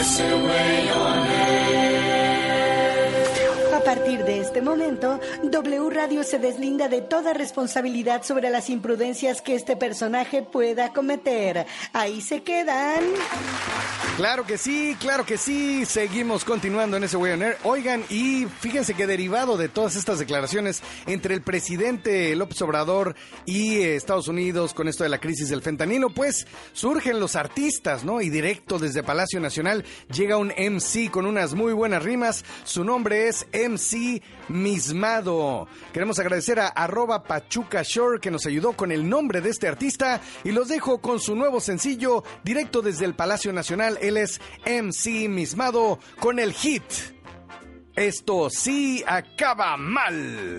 A partir de este momento, W Radio se deslinda de toda responsabilidad sobre las imprudencias que este personaje pueda cometer. Ahí se quedan. Claro que sí, claro que sí. Seguimos continuando en ese Way on Air. Oigan, y fíjense que derivado de todas estas declaraciones entre el presidente López Obrador y Estados Unidos con esto de la crisis del fentanilo, pues surgen los artistas, ¿no? Y directo desde Palacio Nacional llega un MC con unas muy buenas rimas. Su nombre es MC Mismado. Queremos agradecer a @PachucaShore que nos ayudó con el nombre de este artista y los dejo con su nuevo sencillo directo desde el Palacio Nacional. Él es MC Mismado con el hit Esto sí acaba mal.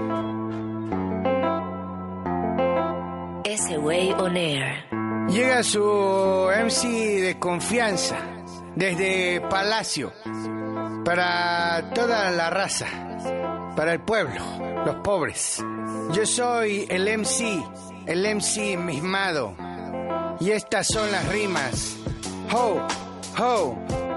Ese Way on Air. Llega su MC de confianza desde Palacio para toda la raza, para el pueblo, los pobres. Yo soy el MC Mismado, y estas son las rimas. Ho, ho.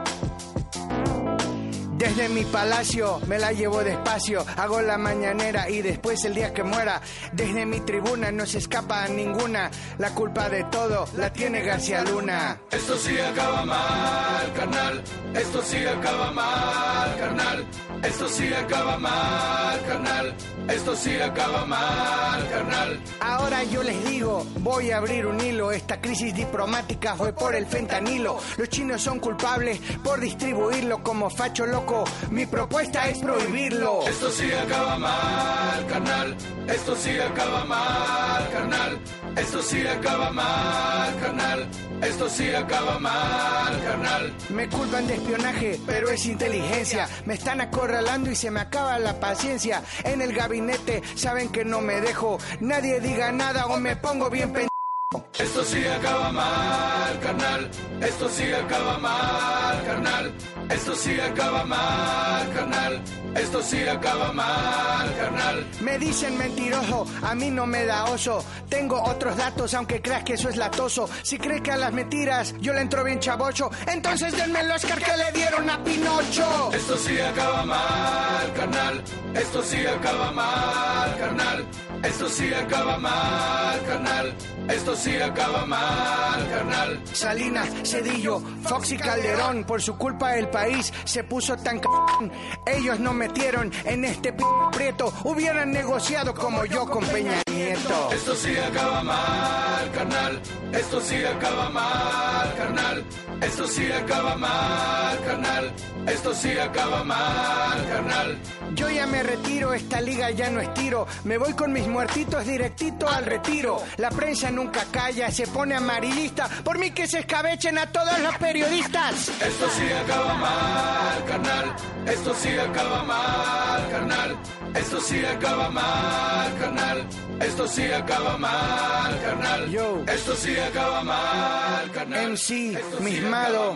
Desde mi palacio me la llevo despacio, hago la mañanera y después el día que muera, desde mi tribuna no se escapa ninguna, la culpa de todo la tiene García Luna. Esto sí acaba mal, carnal, esto sí acaba mal, carnal, esto sí acaba mal, carnal, esto sí acaba mal, carnal. Ahora yo les digo, voy a abrir un hilo, esta crisis diplomática fue por el fentanilo, los chinos son culpables por distribuirlo como facho loco. Mi propuesta es prohibirlo. Esto sí acaba mal, carnal. Esto sí acaba mal, carnal. Esto sí acaba mal, carnal. Esto sí acaba mal, carnal. Me culpan de espionaje, pero es inteligencia. Me están acorralando y se me acaba la paciencia. En el gabinete saben que no me dejo. Nadie diga nada o me pongo bien pendejo. Esto sí acaba mal, carnal. Esto sí acaba mal, carnal. Esto sí acaba mal, carnal. Esto sí acaba mal, carnal. Me dicen mentiroso, a mí no me da oso. Tengo otros datos, aunque creas que eso es latoso. Si crees que a las mentiras yo le entro bien chavocho, entonces denme el Oscar que le dieron a Pinocho. Esto sí acaba mal, carnal. Esto sí acaba mal, carnal. Esto sí acaba mal, carnal. Esto sí acaba mal, carnal. Salinas, Cedillo, Fox y Calderón, por su culpa el país se puso tan c******. Ellos no metieron en este prieto. Hubieran negociado como yo con Peña Nieto. Esto sí acaba mal, carnal. Esto sí acaba mal, carnal. Esto sí acaba mal, carnal. Esto sí acaba mal, carnal. Yo ya me retiro, esta liga ya no estiro. Me voy con mis muertitos directito al retiro. La prensa nunca calla, se pone amarillista. Por mí que se escabechen a todos los periodistas. Esto sí acaba mal, carnal. Esto sí acaba mal, carnal. Esto sí acaba mal, carnal. Esto sí acaba mal, carnal. Yo. Esto sí acaba mal, carnal. MC Mismado,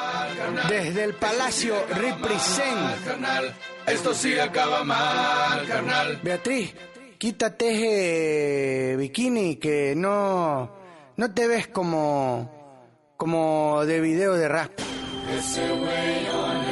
desde el Palacio represent. Carnal. Esto sí acaba mal, carnal. Beatriz, quítate ese bikini que no te ves como de video de rap. Ese way on